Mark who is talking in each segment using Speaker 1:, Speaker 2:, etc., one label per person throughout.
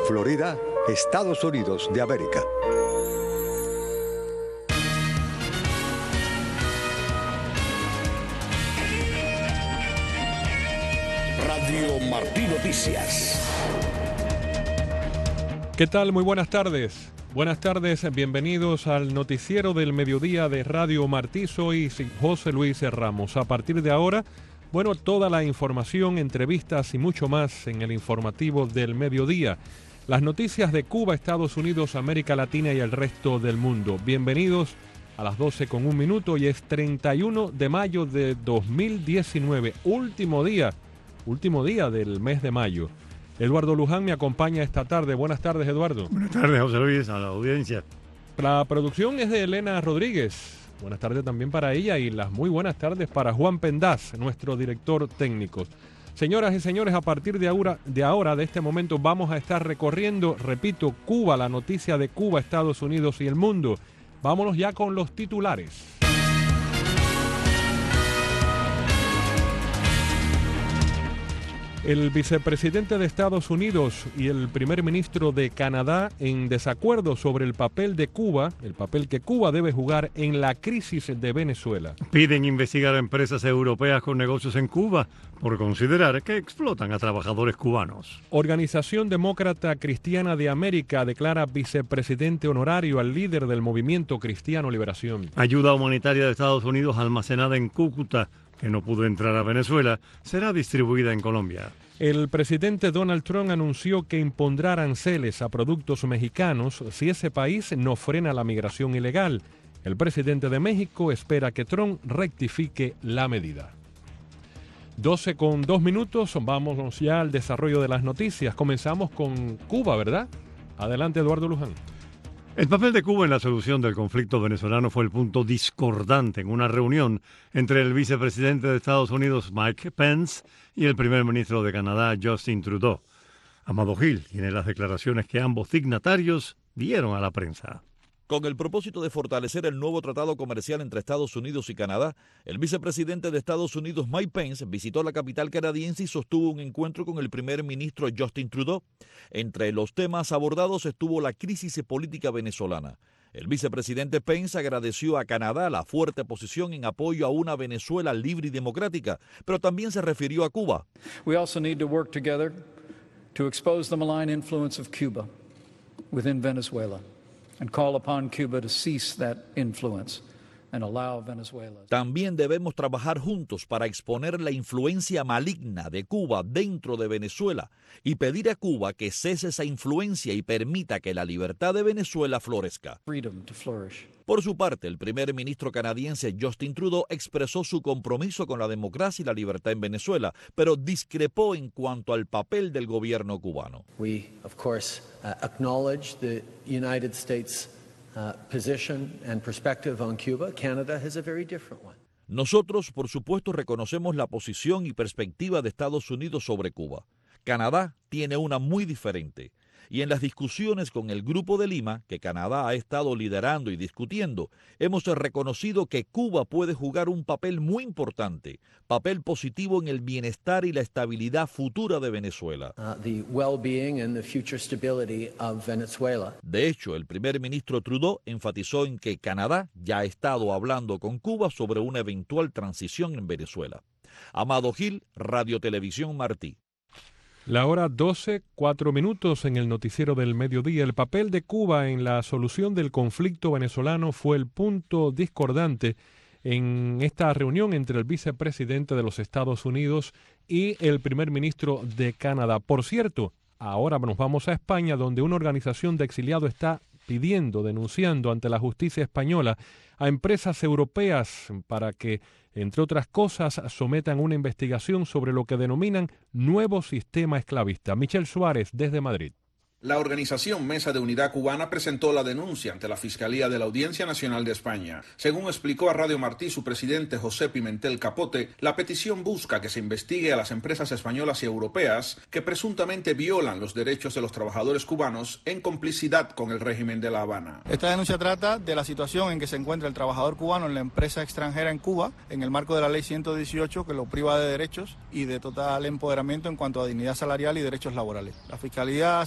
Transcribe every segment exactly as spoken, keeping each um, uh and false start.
Speaker 1: Florida, Estados Unidos de América.
Speaker 2: Radio Martí Noticias.
Speaker 3: ¿Qué tal? Muy buenas tardes. Buenas tardes, bienvenidos al noticiero del mediodía de Radio Martí. Soy José Luis Ramos. A partir de ahora, bueno, toda la información, entrevistas y mucho más en el informativo del mediodía. Las noticias de Cuba, Estados Unidos, América Latina y el resto del mundo. Bienvenidos a las doce con un minuto. Hoy es treinta y uno de mayo de dos mil diecinueve, último día, último día del mes de mayo. Eduardo Luján me acompaña esta tarde. Buenas tardes, Eduardo.
Speaker 4: Buenas tardes, José Luis, a la audiencia.
Speaker 3: La producción es de Elena Rodríguez. Buenas tardes también para ella y las muy buenas tardes para Juan Pendaz, nuestro director técnico. Señoras y señores, a partir de ahora, de ahora, de este momento, vamos a estar recorriendo, repito, Cuba, la noticia de Cuba, Estados Unidos y el mundo. Vámonos ya con los titulares. El vicepresidente de Estados Unidos y el primer ministro de Canadá en desacuerdo sobre el papel de Cuba, el papel que Cuba debe jugar en la crisis de Venezuela.
Speaker 4: Piden investigar a empresas europeas con negocios en Cuba por considerar que explotan a trabajadores cubanos.
Speaker 3: Organización Demócrata Cristiana de América declara vicepresidente honorario al líder del Movimiento Cristiano Liberación.
Speaker 4: Ayuda humanitaria de Estados Unidos almacenada en Cúcuta, que no pudo entrar a Venezuela, será distribuida en Colombia.
Speaker 3: El presidente Donald Trump anunció que impondrá aranceles a productos mexicanos si ese país no frena la migración ilegal. El presidente de México espera que Trump rectifique la medida. doce con dos minutos, vamos ya al desarrollo de las noticias. Comenzamos con Cuba, ¿verdad? Adelante, Eduardo Luján.
Speaker 4: El papel de Cuba en la solución del conflicto venezolano fue el punto discordante en una reunión entre el vicepresidente de Estados Unidos, Mike Pence, y el primer ministro de Canadá, Justin Trudeau. Amado Gil tiene las declaraciones que ambos dignatarios dieron a la prensa.
Speaker 5: Con el propósito de fortalecer el nuevo tratado comercial entre Estados Unidos y Canadá, el vicepresidente de Estados Unidos, Mike Pence, visitó la capital canadiense y sostuvo un encuentro con el primer ministro Justin Trudeau. Entre los temas abordados estuvo la crisis política venezolana. El vicepresidente Pence agradeció a Canadá la fuerte posición en apoyo a una Venezuela libre y democrática, pero también se refirió a Cuba.
Speaker 6: We also need to work together to expose the malign influence of Cuba within Venezuela. And call upon Cuba to cease that influence and allow Venezuela.
Speaker 5: También debemos trabajar juntos para exponer la influencia maligna de Cuba dentro de Venezuela y pedir a Cuba que cese esa influencia y permita que la libertad de Venezuela florezca.
Speaker 6: Freedom to flourish.
Speaker 5: Por su parte, el primer ministro canadiense Justin Trudeau expresó su compromiso con la democracia y la libertad en Venezuela, pero discrepó en cuanto al papel del gobierno cubano.
Speaker 7: We, of course, uh, acknowledge the United States uh, position and perspective on Cuba. Canada has a very different one.
Speaker 5: Nosotros, por supuesto, reconocemos la posición y perspectiva de Estados Unidos sobre Cuba. Canadá tiene una muy diferente. Y en las discusiones con el Grupo de Lima, que Canadá ha estado liderando y discutiendo, hemos reconocido que Cuba puede jugar un papel muy importante, papel positivo en el bienestar y la estabilidad futura de Venezuela.
Speaker 7: Uh, the well-being and the future stability of Venezuela.
Speaker 5: De hecho, el primer ministro Trudeau enfatizó en que Canadá ya ha estado hablando con Cuba sobre una eventual transición en Venezuela. Amado Gil, Radio Televisión Martí.
Speaker 3: La hora doce, cuatro minutos en el noticiero del mediodía. El papel de Cuba en la solución del conflicto venezolano fue el punto discordante en esta reunión entre el vicepresidente de los Estados Unidos y el primer ministro de Canadá. Por cierto, ahora nos vamos a España, donde una organización de exiliados está pidiendo, denunciando ante la justicia española a empresas europeas para que, entre otras cosas, sometan una investigación sobre lo que denominan nuevo sistema esclavista. Michel Suárez, desde Madrid.
Speaker 8: La organización Mesa de Unidad Cubana presentó la denuncia ante la Fiscalía de la Audiencia Nacional de España. Según explicó a Radio Martí su presidente José Pimentel Capote, la petición busca que se investigue a las empresas españolas y europeas que presuntamente violan los derechos de los trabajadores cubanos en complicidad con el régimen de La Habana.
Speaker 9: Esta denuncia trata de la situación en que se encuentra el trabajador cubano en la empresa extranjera en Cuba, en el marco de la ley ciento dieciocho, que lo priva de derechos y de total empoderamiento en cuanto a dignidad salarial y derechos laborales. La Fiscalía ha aceptado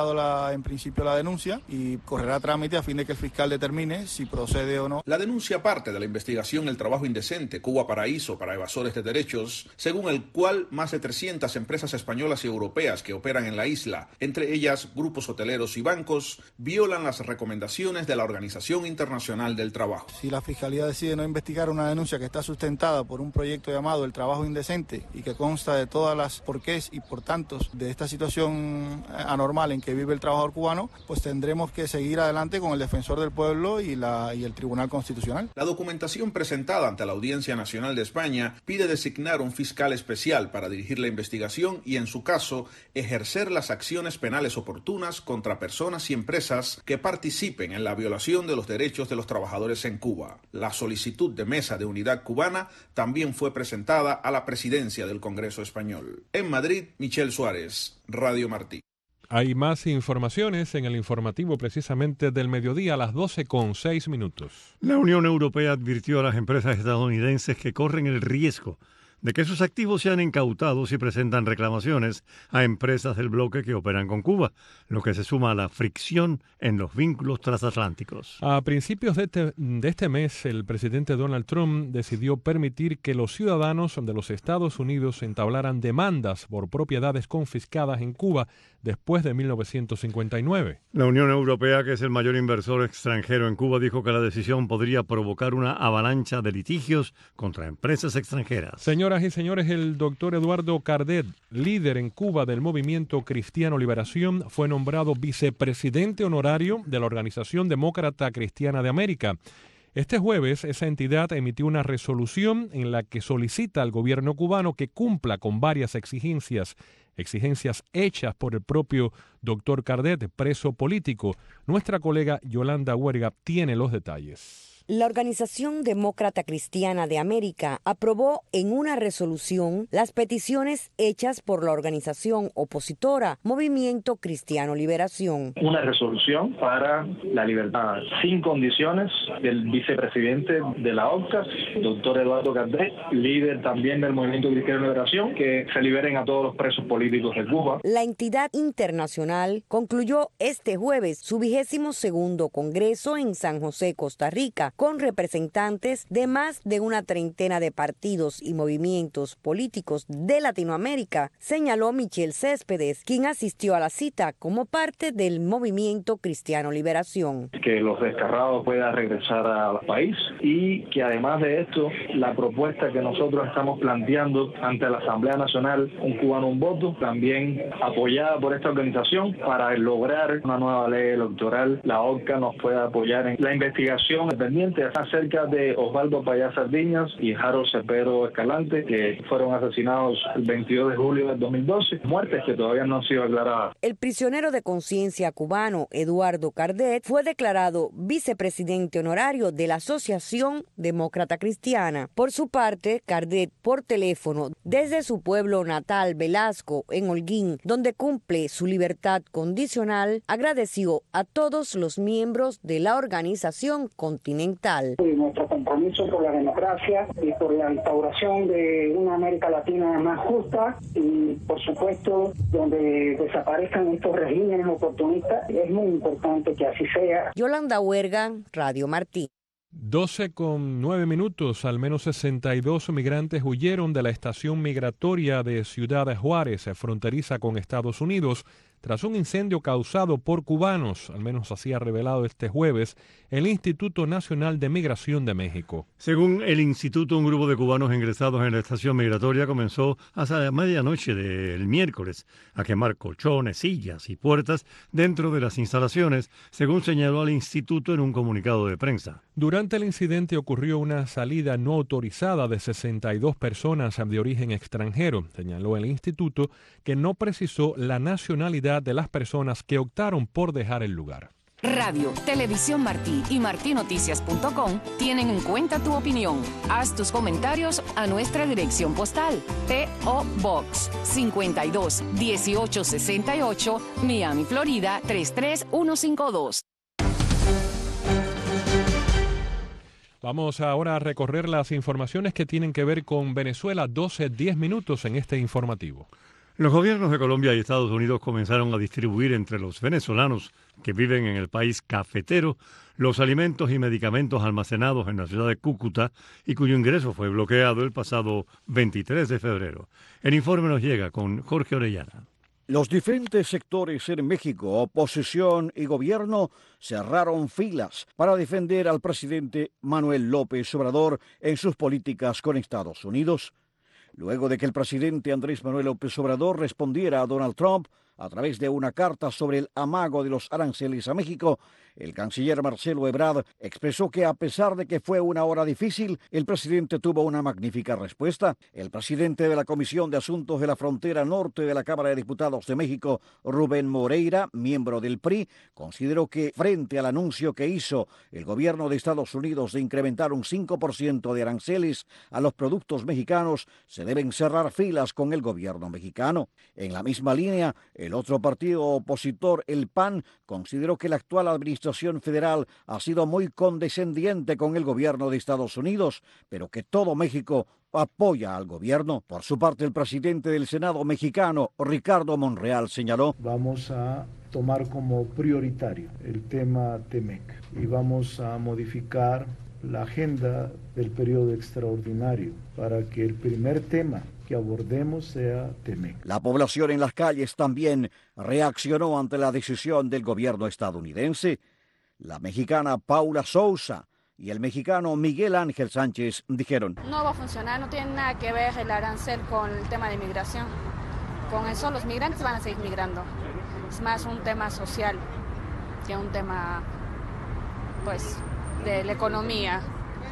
Speaker 9: presentado la, en principio la denuncia y correrá trámite a fin de que el fiscal determine si procede o no.
Speaker 8: La denuncia parte de la investigación El Trabajo Indecente, Cuba Paraíso para evasores de derechos, según el cual más de trescientas empresas españolas y europeas que operan en la isla, entre ellas grupos hoteleros y bancos, violan las recomendaciones de la Organización Internacional del Trabajo.
Speaker 9: Si la Fiscalía decide no investigar una denuncia que está sustentada por un proyecto llamado El Trabajo Indecente y que consta de todas las porqués y por tantos de esta situación anormal en que vive el trabajador cubano, pues tendremos que seguir adelante con el Defensor del Pueblo y, la, y el Tribunal Constitucional.
Speaker 8: La documentación presentada ante la Audiencia Nacional de España pide designar un fiscal especial para dirigir la investigación y, en su caso, ejercer las acciones penales oportunas contra personas y empresas que participen en la violación de los derechos de los trabajadores en Cuba. La solicitud de Mesa de Unidad Cubana también fue presentada a la presidencia del Congreso Español. En Madrid, Michel Suárez, Radio Martí.
Speaker 3: Hay más informaciones en el informativo precisamente del mediodía a las doce con seis minutos.
Speaker 4: La Unión Europea advirtió a las empresas estadounidenses que corren el riesgo de que sus activos sean incautados y presentan reclamaciones a empresas del bloque que operan con Cuba, lo que se suma a la fricción en los vínculos transatlánticos.
Speaker 3: A principios de este, de este mes, el presidente Donald Trump decidió permitir que los ciudadanos de los Estados Unidos entablaran demandas por propiedades confiscadas en Cuba después de mil novecientos cincuenta y nueve.
Speaker 4: La Unión Europea, que es el mayor inversor extranjero en Cuba, dijo que la decisión podría provocar una avalancha de litigios contra empresas extranjeras.
Speaker 3: Señoras y señores, el doctor Eduardo Cardet, líder en Cuba del movimiento Cristiano Liberación, fue nombrado vicepresidente honorario de la Organización Demócrata Cristiana de América. Este jueves, esa entidad emitió una resolución en la que solicita al gobierno cubano que cumpla con varias exigencias, exigencias hechas por el propio doctor Cardet, preso político. Nuestra colega Yolanda Huerga tiene los detalles.
Speaker 10: La Organización Demócrata Cristiana de América aprobó en una resolución las peticiones hechas por la organización opositora Movimiento Cristiano Liberación.
Speaker 11: Una resolución para la libertad sin condiciones del vicepresidente de la O C A, doctor Eduardo Cardet, líder también del Movimiento Cristiano Liberación, que se liberen a todos los presos políticos de Cuba.
Speaker 10: La entidad internacional concluyó este jueves su vigésimo segundo congreso en San José, Costa Rica, con representantes de más de una treintena de partidos y movimientos políticos de Latinoamérica, señaló Michel Céspedes, quien asistió a la cita como parte del Movimiento Cristiano Liberación.
Speaker 11: Que los desterrados puedan regresar al país y que además de esto, la propuesta que nosotros estamos planteando ante la Asamblea Nacional, un cubano, un voto, también apoyada por esta organización para lograr una nueva ley electoral, la O C A nos pueda apoyar en la investigación pendiente acerca de Osvaldo Payá Sardiñas y Harold Cepero Escalante, que fueron asesinados el veintidós de julio del dos mil doce, muertes que todavía no han sido aclaradas.
Speaker 10: El prisionero de conciencia cubano Eduardo Cardet fue declarado vicepresidente honorario de la Asociación Demócrata Cristiana. Por su parte, Cardet, por teléfono desde su pueblo natal Velasco, en Holguín, donde cumple su libertad condicional, agradeció a todos los miembros de la organización continental.
Speaker 12: Y nuestro compromiso por la democracia y por la instauración de una América Latina más justa y, por supuesto, donde desaparezcan estos regímenes oportunistas, es muy importante que así sea.
Speaker 10: Yolanda Huerga, Radio Martí.
Speaker 3: doce con nueve minutos, al menos sesenta y dos migrantes huyeron de la estación migratoria de Ciudad Juárez, fronteriza con Estados Unidos, tras un incendio causado por cubanos, al menos así ha revelado este jueves el Instituto Nacional de Migración de México.
Speaker 4: Según el instituto, un grupo de cubanos ingresados en la estación migratoria comenzó hasta la medianoche del miércoles a quemar colchones, sillas y puertas dentro de las instalaciones, según señaló el instituto en un comunicado de prensa.
Speaker 3: Durante el incidente ocurrió una salida no autorizada de sesenta y dos personas de origen extranjero, señaló el instituto, que no precisó la nacionalidad de las personas que optaron por dejar el lugar.
Speaker 13: Radio, Televisión Martí y martí noticias punto com tienen en cuenta tu opinión. Haz tus comentarios a nuestra dirección postal P O Box cincuenta y dos dieciocho sesenta y ocho, Miami, Florida tres tres uno cinco dos.
Speaker 3: Vamos ahora a recorrer las informaciones que tienen que ver con Venezuela, doce diez minutos en este informativo.
Speaker 4: Los gobiernos de Colombia y Estados Unidos comenzaron a distribuir entre los venezolanos que viven en el país cafetero los alimentos y medicamentos almacenados en la ciudad de Cúcuta y cuyo ingreso fue bloqueado el pasado veintitrés de febrero. El informe nos llega con Jorge Orellana.
Speaker 14: Los diferentes sectores en México, oposición y gobierno, cerraron filas para defender al presidente Manuel López Obrador en sus políticas con Estados Unidos. Luego de que el presidente Andrés Manuel López Obrador respondiera a Donald Trump a través de una carta sobre el amago de los aranceles a México, el canciller Marcelo Ebrard expresó que a pesar de que fue una hora difícil, el presidente tuvo una magnífica respuesta. El presidente de la Comisión de Asuntos de la Frontera Norte de la Cámara de Diputados de México, Rubén Moreira, miembro del P R I, consideró que frente al anuncio que hizo el gobierno de Estados Unidos de incrementar un cinco por ciento de aranceles a los productos mexicanos, se deben cerrar filas con el gobierno mexicano. En la misma línea, el otro partido opositor, el P A N, consideró que la actual administración federal ha sido muy condescendiente con el gobierno de Estados Unidos, pero que todo México apoya al gobierno. Por su parte, el presidente del Senado mexicano, Ricardo Monreal, señaló:
Speaker 15: vamos a tomar como prioritario el tema Temec y vamos a modificar la agenda del periodo extraordinario para que el primer tema que abordemos sea Temec.
Speaker 14: La población en las calles también reaccionó ante la decisión del gobierno estadounidense. La mexicana Paula Sousa y el mexicano Miguel Ángel Sánchez dijeron:
Speaker 16: no va a funcionar, no tiene nada que ver el arancel con el tema de migración. Con eso los migrantes van a seguir migrando. Es más un tema social que un tema, pues, de la economía.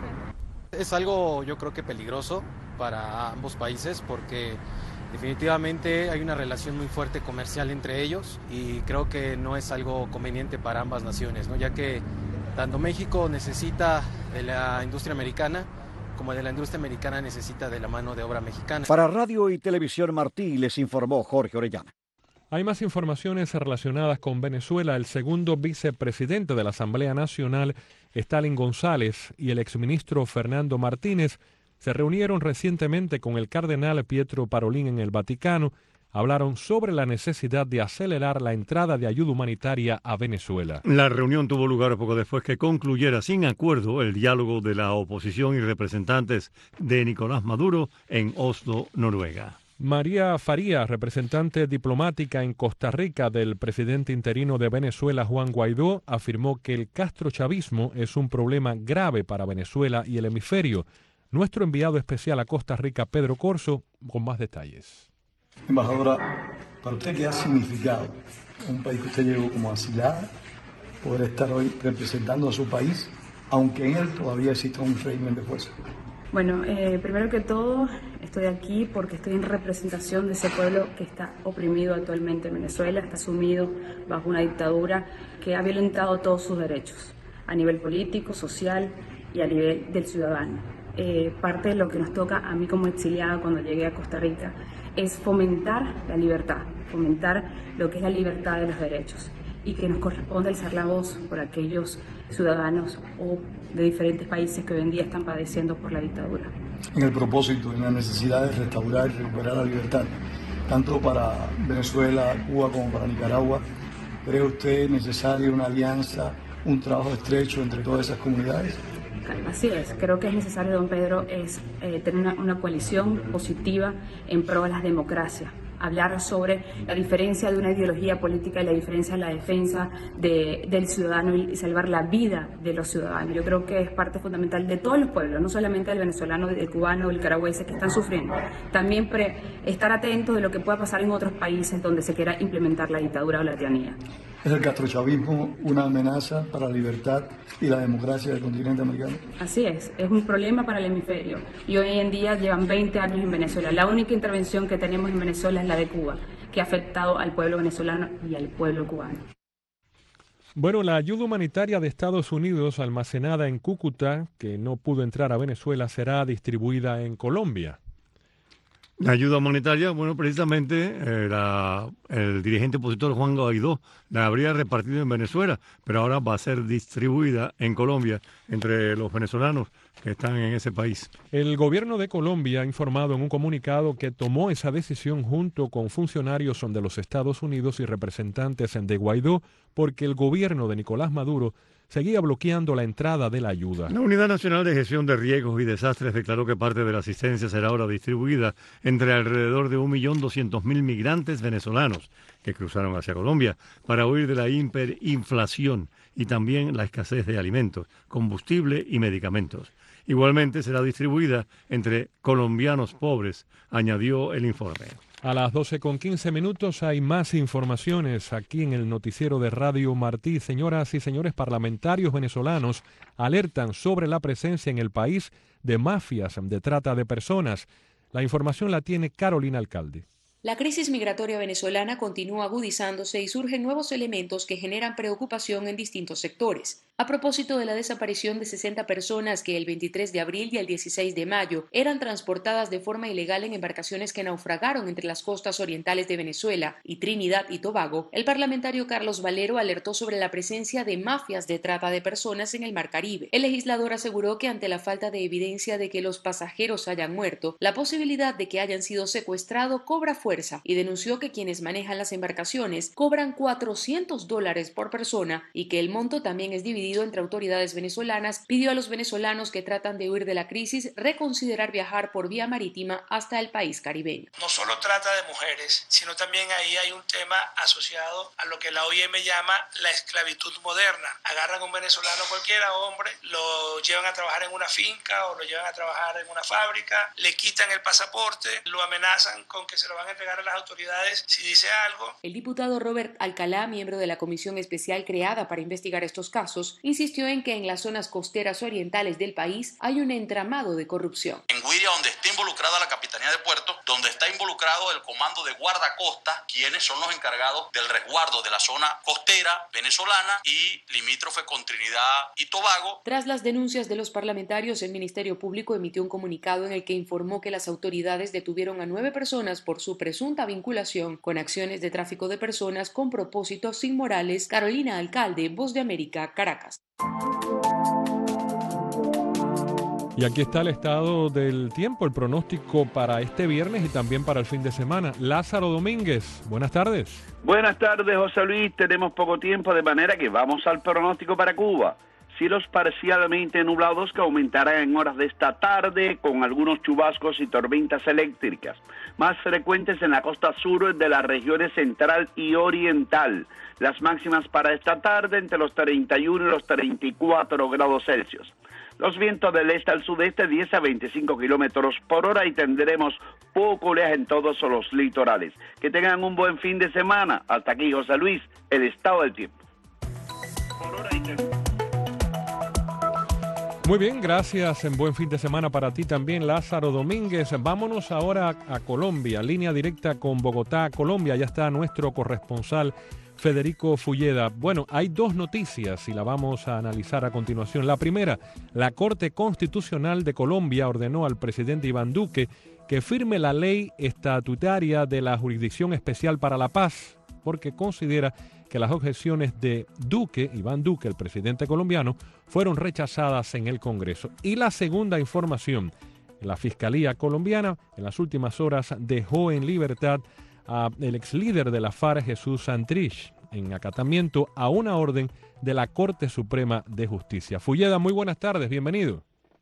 Speaker 17: Es algo, yo creo que peligroso para ambos países porque definitivamente hay una relación muy fuerte comercial entre ellos y creo que no es algo conveniente para ambas naciones, ¿no? Ya que tanto México necesita de la industria americana como de la industria americana necesita de la mano de obra mexicana.
Speaker 14: Para Radio y Televisión Martí les informó Jorge Orellana.
Speaker 3: Hay más informaciones relacionadas con Venezuela. El segundo vicepresidente de la Asamblea Nacional, Stalin González, y el exministro Fernando Martínez se reunieron recientemente con el cardenal Pietro Parolin en el Vaticano. Hablaron sobre la necesidad de acelerar la entrada de ayuda humanitaria a Venezuela.
Speaker 4: La reunión tuvo lugar poco después que concluyera sin acuerdo el diálogo de la oposición y representantes de Nicolás Maduro en Oslo, Noruega.
Speaker 3: María Faría, representante diplomática en Costa Rica del presidente interino de Venezuela, Juan Guaidó, afirmó que el castrochavismo es un problema grave para Venezuela y el hemisferio. Nuestro enviado especial a Costa Rica, Pedro Corso, con más detalles.
Speaker 18: Embajadora, ¿para usted qué ha significado un país que usted llegó como asilada, poder estar hoy representando a su país, aunque en él todavía exista un régimen de fuerza?
Speaker 19: Bueno, eh, primero que todo, estoy aquí porque estoy en representación de ese pueblo que está oprimido actualmente en Venezuela, está sumido bajo una dictadura que ha violentado todos sus derechos, a nivel político, social y a nivel del ciudadano. Eh, parte de lo que nos toca a mí como exiliada cuando llegué a Costa Rica es fomentar la libertad, fomentar lo que es la libertad de los derechos y que nos corresponde alzar la voz por aquellos ciudadanos o de diferentes países que hoy en día están padeciendo por la dictadura.
Speaker 18: En el propósito, en la necesidad de restaurar y recuperar la libertad, tanto para Venezuela, Cuba como para Nicaragua, ¿cree usted necesaria una alianza, un trabajo estrecho entre todas esas comunidades?
Speaker 19: Así es, creo que es necesario, don Pedro, es eh, tener una, una coalición positiva en pro de las democracias. Hablar sobre la diferencia de una ideología política y la diferencia de la defensa de, del ciudadano y salvar la vida de los ciudadanos. Yo creo que es parte fundamental de todos los pueblos, no solamente del venezolano, del cubano, del nicaragüense que están sufriendo. También pre, estar atentos de lo que pueda pasar en otros países donde se quiera implementar la dictadura o la tiranía.
Speaker 18: ¿Es el castrochavismo una amenaza para la libertad y la democracia del continente americano?
Speaker 19: Así es, es un problema para el hemisferio y hoy en día llevan veinte años en Venezuela. La única intervención que tenemos en Venezuela es la de Cuba, que ha afectado al pueblo venezolano y al pueblo cubano.
Speaker 3: Bueno, la ayuda humanitaria de Estados Unidos almacenada en Cúcuta, que no pudo entrar a Venezuela, será distribuida en Colombia.
Speaker 4: La ayuda monetaria, bueno, precisamente eh, la, el dirigente opositor Juan Guaidó la habría repartido en Venezuela, pero ahora va a ser distribuida en Colombia entre los venezolanos que están en ese país.
Speaker 3: El gobierno de Colombia ha informado en un comunicado que tomó esa decisión junto con funcionarios de los Estados Unidos y representantes de Guaidó porque el gobierno de Nicolás Maduro seguía bloqueando la entrada de la ayuda.
Speaker 4: La Unidad Nacional de Gestión de Riesgos y Desastres declaró que parte de la asistencia será ahora distribuida entre alrededor de un millón doscientos mil migrantes venezolanos que cruzaron hacia Colombia para huir de la hiperinflación y también la escasez de alimentos, combustible y medicamentos. Igualmente será distribuida entre colombianos pobres, añadió el informe.
Speaker 3: A las doce con quince minutos hay más informaciones aquí en el noticiero de Radio Martí. Señoras y señores, parlamentarios venezolanos alertan sobre la presencia en el país de mafias de trata de personas. La información la tiene Carolina Alcalde.
Speaker 20: La crisis migratoria venezolana continúa agudizándose y surgen nuevos elementos que generan preocupación en distintos sectores. A propósito de la desaparición de sesenta personas que el veintitrés de abril y el dieciséis de mayo eran transportadas de forma ilegal en embarcaciones que naufragaron entre las costas orientales de Venezuela y Trinidad y Tobago, el parlamentario Carlos Valero alertó sobre la presencia de mafias de trata de personas en el Mar Caribe. El legislador aseguró que ante la falta de evidencia de que los pasajeros hayan muerto, la posibilidad de que hayan sido secuestrados cobra fuerza y denunció que quienes manejan las embarcaciones cobran cuatrocientos dólares por persona y que el monto también es dividido entre autoridades venezolanas. Pidió a los venezolanos que tratan de huir de la crisis reconsiderar viajar por vía marítima hasta el país caribeño.
Speaker 21: No solo trata de mujeres, sino también ahí hay un tema asociado a lo que la O I M llama la esclavitud moderna. Agarran a un venezolano cualquiera, hombre, lo llevan a trabajar en una finca o lo llevan a trabajar en una fábrica, le quitan el pasaporte, lo amenazan con que se lo van a entregar a las autoridades si dice algo.
Speaker 20: El diputado Robert Alcalá, miembro de la comisión especial creada para investigar estos casos, insistió en que en las zonas costeras orientales del país hay un entramado de corrupción.
Speaker 22: En Guiria, donde está involucrada la Capitanía de Puerto, donde está involucrado el Comando de Guardacosta, quienes son los encargados del resguardo de la zona costera venezolana y limítrofe con Trinidad y Tobago.
Speaker 20: Tras las denuncias de los parlamentarios, el Ministerio Público emitió un comunicado en el que informó que las autoridades detuvieron a nueve personas por su presunta vinculación con acciones de tráfico de personas con propósitos inmorales. Carolina Alcalde, Voz de América, Caracas.
Speaker 3: Y aquí está el estado del tiempo, el pronóstico para este viernes y también para el fin de semana. Lázaro Domínguez, buenas tardes.
Speaker 23: Buenas tardes, José Luis. Tenemos poco tiempo, de manera que vamos al pronóstico para Cuba. Cielos parcialmente nublados que aumentarán en horas de esta tarde con algunos chubascos y tormentas eléctricas, más frecuentes en la costa sur de las regiones central y oriental. Las máximas para esta tarde entre los treinta y uno y los treinta y cuatro grados Celsius. Los vientos del este al sudeste diez a veinticinco kilómetros por hora y tendremos poco oleaje en todos los litorales. Que tengan un buen fin de semana. Hasta aquí, José Luis, el estado del tiempo.
Speaker 3: Muy bien, gracias. En buen fin de semana para ti también, Lázaro Domínguez. Vámonos ahora a Colombia, línea directa con Bogotá, Colombia. Ya está nuestro corresponsal Federico Fulleda. Bueno, hay dos noticias y la vamos a analizar a continuación. La primera, la Corte Constitucional de Colombia ordenó al presidente Iván Duque que firme la ley estatutaria de la Jurisdicción Especial para la Paz, porque considera que las objeciones de Duque, Iván Duque, el presidente colombiano, fueron rechazadas en el Congreso. Y la segunda información, la Fiscalía colombiana en las últimas horas dejó en libertad al ex líder de la FARC, Jesús Santrich, en acatamiento a una orden de la Corte Suprema de Justicia. Fulleda, muy buenas tardes, bienvenido.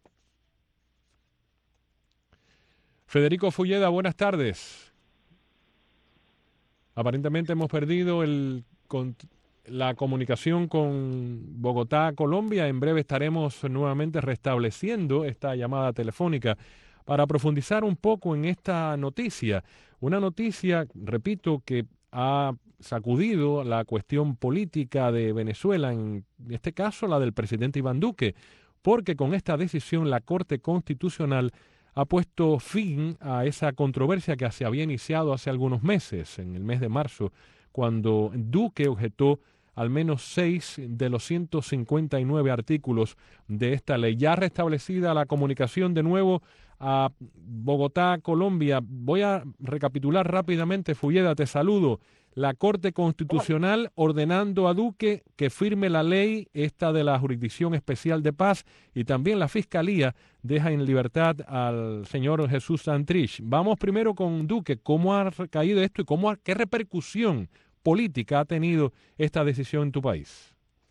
Speaker 3: Federico Fulleda, buenas tardes. Aparentemente hemos perdido el, con, la comunicación con Bogotá, Colombia. En breve estaremos nuevamente restableciendo esta llamada telefónica para profundizar un poco en esta noticia. Una noticia, repito, que ha sacudido la cuestión política de Venezuela, en este caso la del presidente Iván Duque, porque con esta decisión la Corte Constitucional ha puesto fin a esa controversia que se había iniciado hace algunos meses, en el mes de marzo, cuando Duque objetó al menos seis de los ciento cincuenta y nueve artículos de esta ley. Ya restablecida la comunicación de nuevo a Bogotá, Colombia. Voy a recapitular rápidamente, Fulleda, te saludo. La Corte Constitucional ordenando a Duque que firme la ley esta de la Jurisdicción Especial de Paz, y también la Fiscalía deja en libertad al señor Jesús Santrich. Vamos primero con Duque. ¿Cómo ha caído esto y cómo ha, qué repercusión política ha tenido esta decisión en tu país?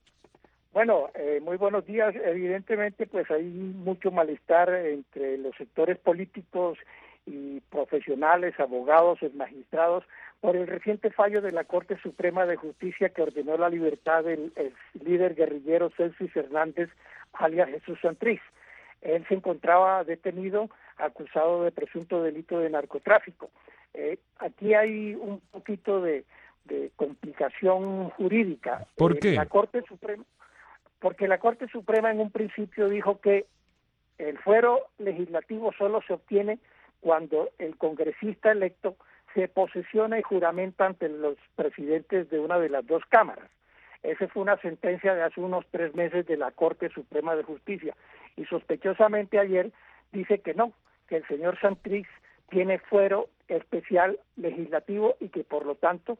Speaker 1: Bueno, eh, muy buenos días. Evidentemente, pues hay mucho malestar entre los sectores políticos y profesionales, abogados, magistrados, por el reciente fallo de la Corte Suprema de Justicia que ordenó la libertad del líder guerrillero Celsis Hernández, alias Jesús Santrich. Él se encontraba detenido, acusado de presunto delito de narcotráfico. Eh, aquí hay un poquito de, de complicación jurídica.
Speaker 3: ¿Por
Speaker 1: eh,
Speaker 3: qué?
Speaker 1: La Corte Suprema, porque la Corte Suprema en un principio dijo que el fuero legislativo solo se obtiene cuando el congresista electo se posesiona y juramenta ante los presidentes de una de las dos cámaras. Esa fue una sentencia de hace unos tres meses de la Corte Suprema de Justicia. Y sospechosamente ayer dice que no, que el señor Santrich tiene fuero especial legislativo y que por lo tanto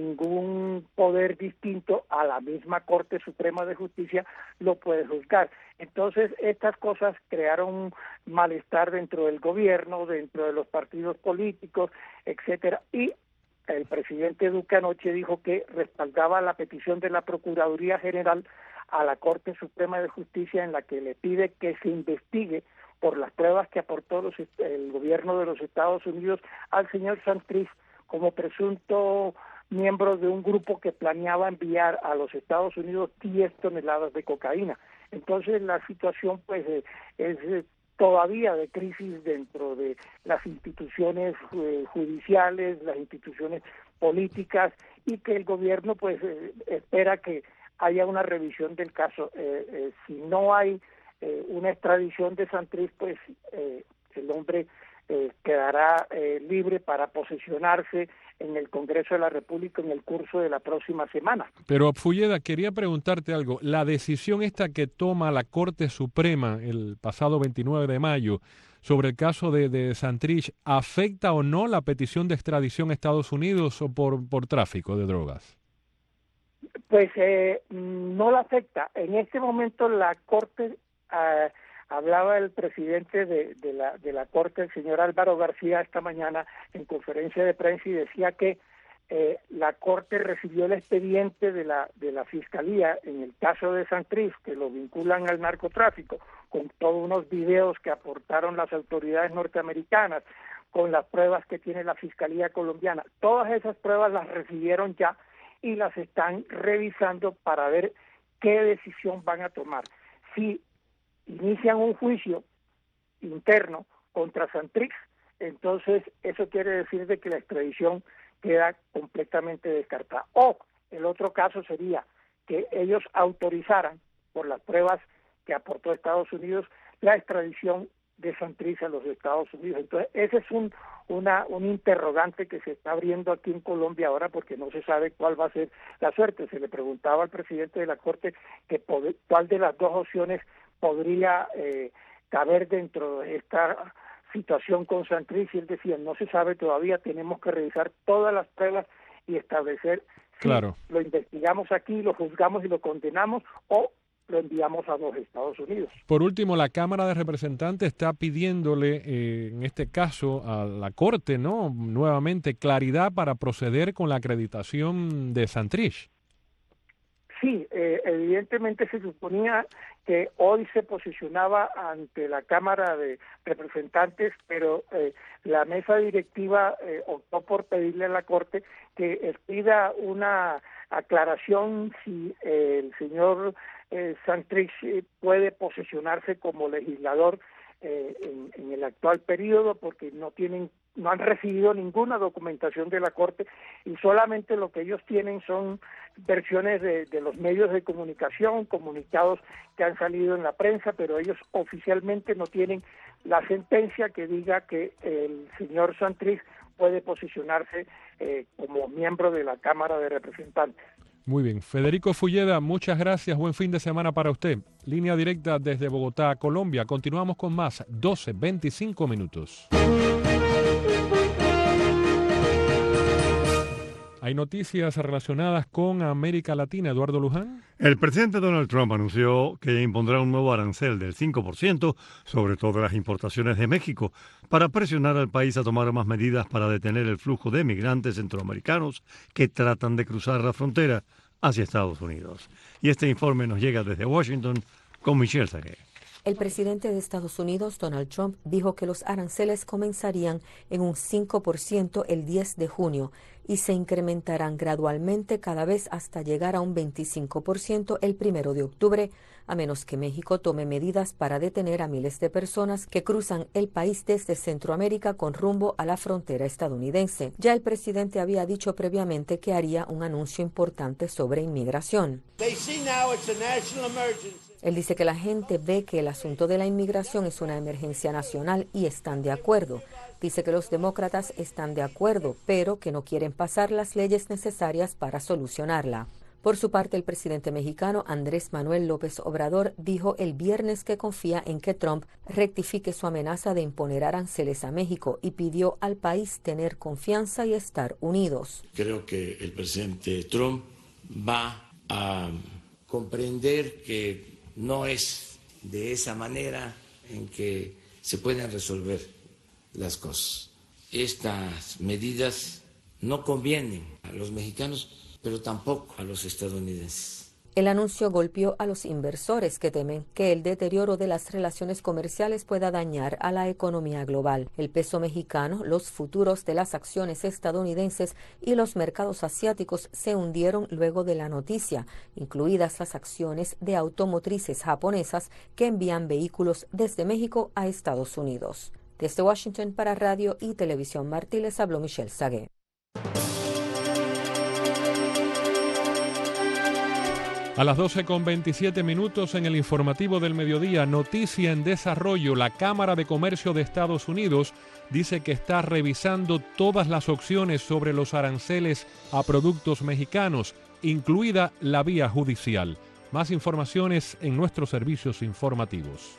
Speaker 1: ningún poder distinto a la misma Corte Suprema de Justicia lo puede juzgar. Entonces estas cosas crearon malestar dentro del gobierno, dentro de los partidos políticos, etcétera, y el presidente Duque anoche dijo que respaldaba la petición de la Procuraduría General a la Corte Suprema de Justicia en la que le pide que se investigue por las pruebas que aportó los, el gobierno de los Estados Unidos al señor Santrich como presunto miembro de un grupo que planeaba enviar a los Estados Unidos diez toneladas de cocaína. Entonces la situación pues eh, es eh, todavía de crisis dentro de las instituciones eh, judiciales, las instituciones políticas, y que el gobierno pues eh, espera que haya una revisión del caso. Eh, eh, si no hay eh, una extradición de Santrich, pues eh, el hombre eh, quedará eh, libre para posesionarse en el Congreso de la República en el curso de la próxima semana.
Speaker 3: Pero, Fulleda, quería preguntarte algo. La decisión esta que toma la Corte Suprema el pasado veintinueve de mayo sobre el caso de, de Santrich, ¿afecta o no la petición de extradición a Estados Unidos o por, por tráfico de drogas?
Speaker 1: Pues eh, no la afecta. En este momento la Corte, eh, hablaba el presidente de, de, la, de la Corte, el señor Álvaro García, esta mañana en conferencia de prensa, y decía que eh, la Corte recibió el expediente de la, de la Fiscalía en el caso de Santrich, que lo vinculan al narcotráfico, con todos unos videos que aportaron las autoridades norteamericanas, con las pruebas que tiene la Fiscalía colombiana. Todas esas pruebas las recibieron ya y las están revisando para ver qué decisión van a tomar. Si inician un juicio interno contra Santrich, entonces eso quiere decir de que la extradición queda completamente descartada. O el otro caso sería que ellos autorizaran, por las pruebas que aportó Estados Unidos, la extradición de Santrich a los Estados Unidos. Entonces ese es un una un interrogante que se está abriendo aquí en Colombia ahora, porque no se sabe cuál va a ser la suerte. Se le preguntaba al presidente de la Corte que pod- cuál de las dos opciones podría eh, caber dentro de esta situación con Santrich, y él decía, no se sabe todavía, tenemos que revisar todas las pruebas y establecer si
Speaker 3: claro.
Speaker 1: lo investigamos aquí, lo juzgamos y lo condenamos, o lo enviamos a los Estados Unidos.
Speaker 3: Por último, la Cámara de Representantes está pidiéndole, eh, en este caso, a la Corte, ¿no?, nuevamente claridad para proceder con la acreditación de Santrich.
Speaker 1: Sí, eh, evidentemente se suponía que hoy se posicionaba ante la Cámara de Representantes, pero eh, la mesa directiva eh, optó por pedirle a la Corte que pida una aclaración si eh, el señor eh, Santrich eh, puede posesionarse como legislador eh, en, en el actual periodo, porque no tienen no han recibido ninguna documentación de la Corte y solamente lo que ellos tienen son versiones de, de los medios de comunicación, comunicados que han salido en la prensa, pero ellos oficialmente no tienen la sentencia que diga que el señor Santrich puede posicionarse eh, como miembro de la Cámara de Representantes.
Speaker 3: Muy bien. Federico Fulleda, muchas gracias. Buen fin de semana para usted. Línea directa desde Bogotá, Colombia. Continuamos con más. doce veinticinco minutos. ¿Hay noticias relacionadas con América Latina, Eduardo Luján?
Speaker 4: El presidente Donald Trump anunció que impondrá un nuevo arancel del cinco por ciento sobre todas las importaciones de México para presionar al país a tomar más medidas para detener el flujo de migrantes centroamericanos que tratan de cruzar la frontera hacia Estados Unidos. Y este informe nos llega desde Washington con Michelle Sagué.
Speaker 2: El presidente de Estados Unidos, Donald Trump, dijo que los aranceles comenzarían en un cinco por ciento el diez de junio y se incrementarán gradualmente cada vez hasta llegar a un veinticinco por ciento el primero de octubre, a menos que México tome medidas para detener a miles de personas que cruzan el país desde Centroamérica con rumbo a la frontera estadounidense. Ya el presidente había dicho previamente que haría un anuncio importante sobre inmigración. Él dice que la gente ve que el asunto de la inmigración es una emergencia nacional y están de acuerdo. Dice que los demócratas están de acuerdo, pero que no quieren pasar las leyes necesarias para solucionarla. Por su parte, el presidente mexicano Andrés Manuel López Obrador dijo el viernes que confía en que Trump rectifique su amenaza de imponer aranceles a México y pidió al país tener confianza y estar unidos.
Speaker 6: Creo que el presidente Trump va a comprender que no es de esa manera en que se pueden resolver las cosas. Estas medidas no convienen a los mexicanos, pero tampoco a los estadounidenses.
Speaker 2: El anuncio golpeó a los inversores que temen que el deterioro de las relaciones comerciales pueda dañar a la economía global. El peso mexicano, los futuros de las acciones estadounidenses y los mercados asiáticos se hundieron luego de la noticia, incluidas las acciones de automotrices japonesas que envían vehículos desde México a Estados Unidos. Desde Washington para Radio y Televisión Martí les habló Michelle Sagué.
Speaker 3: A las doce con veintisiete minutos en el informativo del mediodía, noticia en desarrollo. La Cámara de Comercio de Estados Unidos dice que está revisando todas las opciones sobre los aranceles a productos mexicanos, incluida la vía judicial. Más informaciones en nuestros servicios informativos.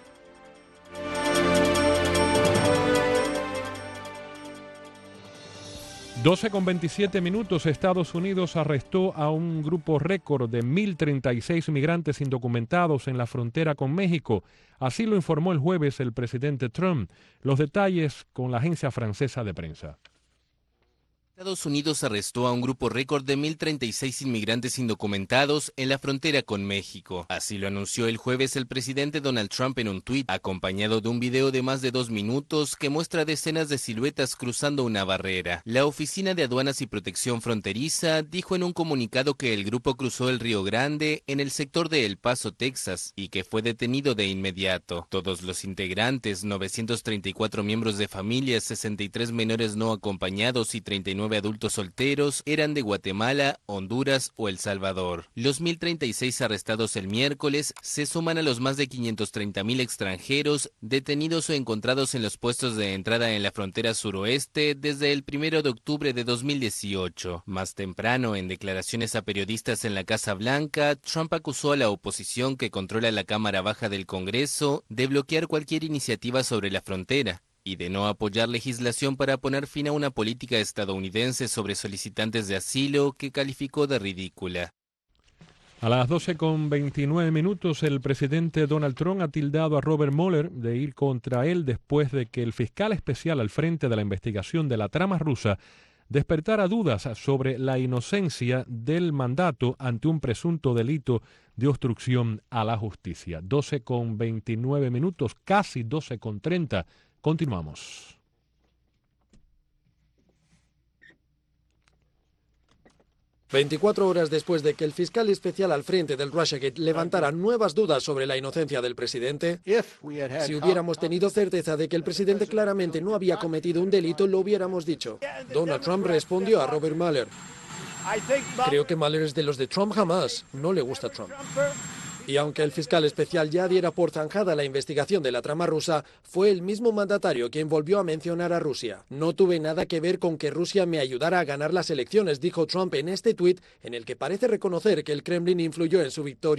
Speaker 3: doce con veintisiete minutos, Estados Unidos arrestó a un grupo récord de mil treinta y seis migrantes indocumentados en la frontera con México. Así lo informó el jueves el presidente Trump. Los detalles con la agencia francesa de prensa.
Speaker 7: Estados Unidos arrestó a un grupo récord de mil treinta y seis inmigrantes indocumentados en la frontera con México. Así lo anunció el jueves el presidente Donald Trump en un tuit, acompañado de un video de más de dos minutos que muestra decenas de siluetas cruzando una barrera. La Oficina de Aduanas y Protección Fronteriza dijo en un comunicado que el grupo cruzó el Río Grande en el sector de El Paso, Texas, y que fue detenido de inmediato. Todos los integrantes, novecientos treinta y cuatro miembros de familias, sesenta y tres menores no acompañados y treinta y nueve adultos solteros, eran de Guatemala, Honduras o El Salvador. Los mil treinta y seis arrestados el miércoles se suman a los más de quinientos treinta mil extranjeros detenidos o encontrados en los puestos de entrada en la frontera suroeste desde el primero de octubre de dos mil dieciocho. Más temprano, en declaraciones a periodistas en la Casa Blanca, Trump acusó a la oposición que controla la Cámara Baja del Congreso de bloquear cualquier iniciativa sobre la frontera y de no apoyar legislación para poner fin a una política estadounidense sobre solicitantes de asilo que calificó de ridícula.
Speaker 3: A las doce con veintinueve minutos, el presidente Donald Trump ha tildado a Robert Mueller de ir contra él después de que el fiscal especial al frente de la investigación de la trama rusa despertara dudas sobre la inocencia del mandato ante un presunto delito de obstrucción a la justicia. doce con veintinueve minutos, casi doce con treinta. Continuamos.
Speaker 24: veinticuatro horas después de que el fiscal especial al frente del Russiagate levantara nuevas dudas sobre la inocencia del presidente, si hubiéramos tenido certeza de que el presidente claramente no había cometido un delito, lo hubiéramos dicho. Donald Trump respondió a Robert Mueller. Creo que Mueller es de los de Trump jamás. No le gusta Trump. Y aunque el fiscal especial ya diera por zanjada la investigación de la trama rusa, fue el mismo mandatario quien volvió a mencionar a Rusia. No tuve nada que ver con que Rusia me ayudara a ganar las elecciones, dijo Trump en este tuit, en el que parece reconocer que el Kremlin influyó en su victoria.